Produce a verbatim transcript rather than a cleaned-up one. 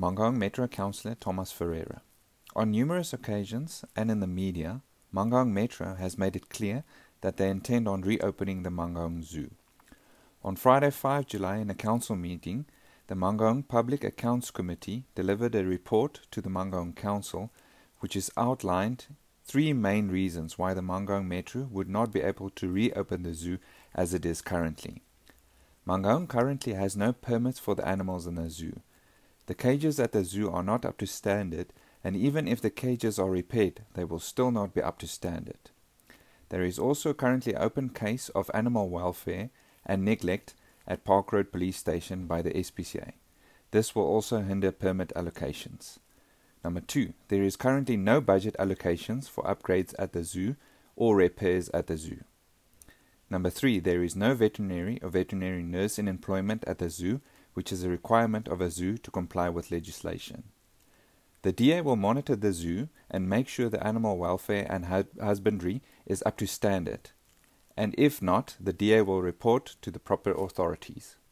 Mangaung Metro Councillor Thomas Ferreira. On numerous occasions and in the media, Mangaung Metro has made it clear that they intend on reopening the Mangaung Zoo. On Friday, the fifth of July, in a council meeting, the Mangaung Public Accounts Committee delivered a report to the Mangaung Council, which has outlined three main reasons why the Mangaung Metro would not be able to reopen the zoo as it is currently. Mangaung currently has no permits for the animals in the zoo. The cages at the zoo are not up to standard, and even if the cages are repaired, they will still not be up to standard. There is also currently an open case of animal welfare and neglect at Park Road Police Station by the S P C A. This will also hinder permit allocations. Number two, there is currently no budget allocations for upgrades at the zoo or repairs at the zoo. Number three, there is no veterinary or veterinary nurse in employment at the zoo, which is a requirement of a zoo to comply with legislation. The D A will monitor the zoo and make sure the animal welfare and husbandry is up to standard, and if not, the D A will report to the proper authorities.